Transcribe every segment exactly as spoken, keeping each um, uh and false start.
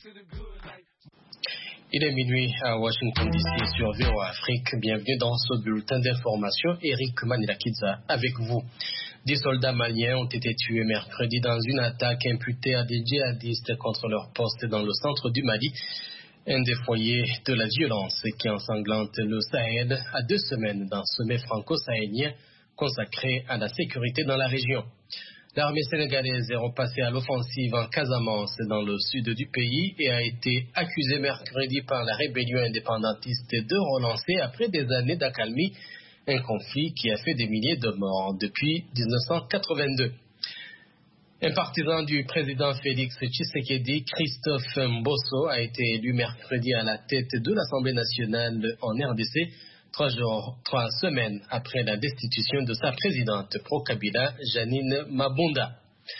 Il est minuit à Washington D C sur V O A Afrique. Bienvenue dans ce bulletin d'information. Eric Manilakidza avec vous. Dix soldats maliens ont été tués mercredi dans une attaque imputée à des djihadistes contre leur poste dans le centre du Mali. Un des foyers de la violence qui ensanglante le Sahel à deux semaines d'un sommet franco-sahélien consacré à la sécurité dans la région. L'armée sénégalaise est repassée à l'offensive en Casamance dans le sud du pays et a été accusée mercredi par la rébellion indépendantiste de relancer après des années d'accalmie un conflit qui a fait des milliers de morts depuis mille neuf cent quatre-vingt-deux. Un partisan du président Félix Tshisekedi, Christophe Mbosso, a été élu mercredi à la tête de l'Assemblée nationale en R D C, trois jours, trois semaines après la destitution de sa présidente pro-Kabila, Janine Mabunda.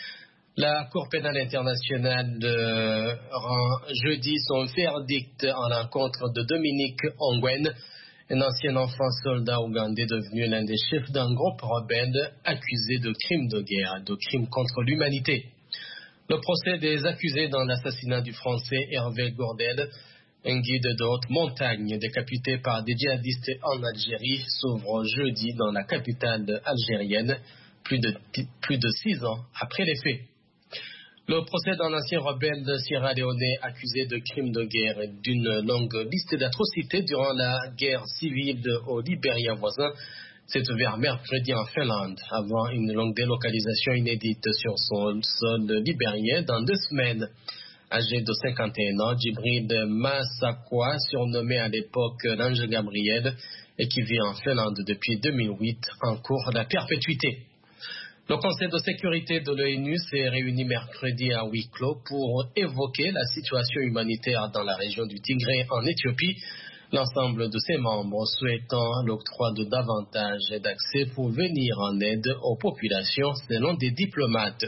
La Cour pénale internationale euh, rend jeudi son verdict en l'encontre de Dominique Ongwen, un ancien enfant soldat ougandais devenu l'un des chefs d'un groupe rebelle accusé de crimes de guerre et de crimes contre l'humanité. Le procès des accusés dans l'assassinat du Français Hervé Gourdel, un guide de haute montagne décapité par des djihadistes en Algérie, s'ouvre jeudi dans la capitale algérienne, plus de, plus de six ans après les faits. Le procès d'un ancien rebelle de Sierra Leone accusé de crimes de guerre et d'une longue liste d'atrocités durant la guerre civile au Libéria voisin s'est ouvert mercredi en Finlande, avant une longue délocalisation inédite sur son sol libérien dans deux semaines. Âgé de cinquante et un ans, Djibril Massakwa, surnommé à l'époque l'Ange Gabriel, et qui vit en Finlande depuis deux mille huit, encourt la perpétuité. Le Conseil de sécurité de l'ONU s'est réuni mercredi à huis clos pour évoquer la situation humanitaire dans la région du Tigré en Éthiopie, l'ensemble de ses membres souhaitant l'octroi de davantage d'accès pour venir en aide aux populations selon des diplomates.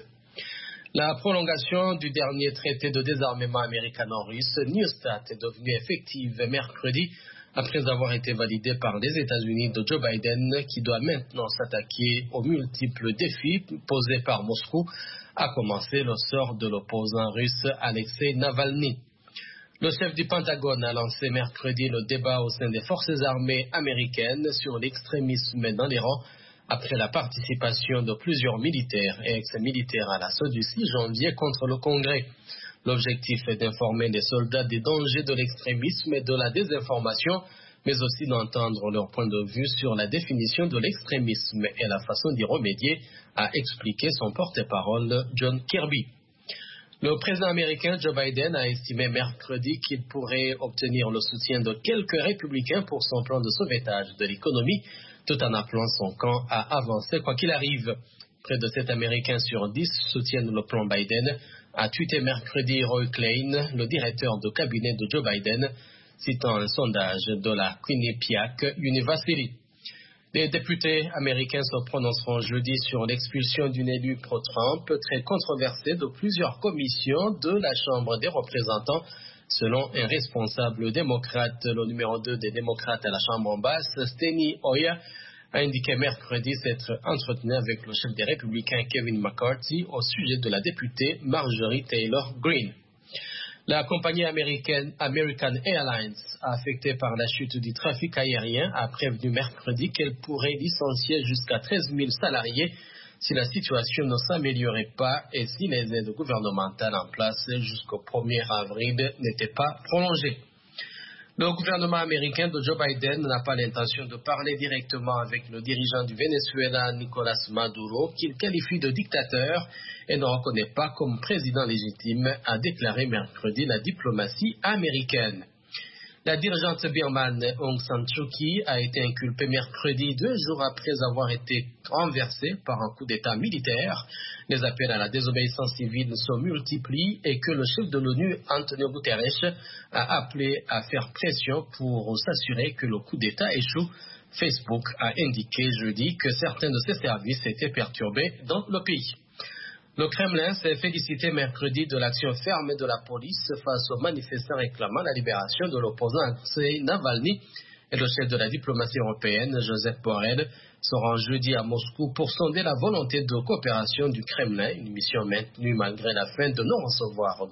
La prolongation du dernier traité de désarmement américano-russe, New START, est devenue effective mercredi après avoir été validée par les États-Unis de Joe Biden, qui doit maintenant s'attaquer aux multiples défis posés par Moscou, à commencer le sort de l'opposant russe Alexei Navalny. Le chef du Pentagone a lancé mercredi le débat au sein des forces armées américaines sur l'extrémisme dans les rangs, après la participation de plusieurs militaires et ex-militaires à l'assaut du six janvier contre le Congrès. L'objectif est d'informer les soldats des dangers de l'extrémisme et de la désinformation, mais aussi d'entendre leur point de vue sur la définition de l'extrémisme et la façon d'y remédier, a expliqué son porte-parole John Kirby. Le président américain Joe Biden a estimé mercredi qu'il pourrait obtenir le soutien de quelques républicains pour son plan de sauvetage de l'économie, tout en appelant son camp à avancer quoi qu'il arrive. Près de sept Américains sur dix soutiennent le plan Biden, a tweeté mercredi Roy Klein, le directeur de cabinet de Joe Biden, citant un sondage de la Quinnipiac University. Les députés américains se prononceront jeudi sur l'expulsion d'une élue pro-Trump très controversée de plusieurs commissions de la Chambre des représentants. Selon un responsable démocrate, le numéro deux des démocrates à la Chambre en basse, Steny Hoyer, a indiqué mercredi s'être entretenu avec le chef des républicains Kevin McCarthy au sujet de la députée Marjorie Taylor Greene. La compagnie américaine American Airlines, affectée par la chute du trafic aérien, a prévenu mercredi qu'elle pourrait licencier jusqu'à treize mille salariés si la situation ne s'améliorait pas et si les aides gouvernementales en place jusqu'au premier avril n'étaient pas prolongées. Le gouvernement américain de Joe Biden n'a pas l'intention de parler directement avec le dirigeant du Venezuela, Nicolas Maduro, qu'il qualifie de dictateur et ne reconnaît pas comme président légitime, a déclaré mercredi la diplomatie américaine. La dirigeante birmane Aung San Suu Kyi a été inculpée mercredi, deux jours après avoir été renversée par un coup d'État militaire. Les appels à la désobéissance civile se multiplient et que le chef de l'ONU, Antonio Guterres, a appelé à faire pression pour s'assurer que le coup d'État échoue. Facebook a indiqué jeudi que certains de ses services étaient perturbés dans le pays. Le Kremlin s'est félicité mercredi de l'action ferme de la police face aux manifestants réclamant la libération de l'opposant Alexei Navalny, et le chef de la diplomatie européenne, Joseph Borrell, se rend jeudi à Moscou pour sonder la volonté de coopération du Kremlin, une mission maintenue malgré la fin de non-recevoir